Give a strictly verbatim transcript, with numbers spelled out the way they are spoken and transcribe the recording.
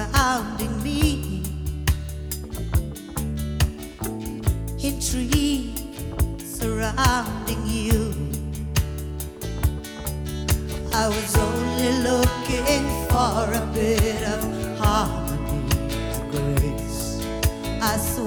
surrounding me, intrigue surrounding you. I was only looking for a bit of harmony and grace. I swear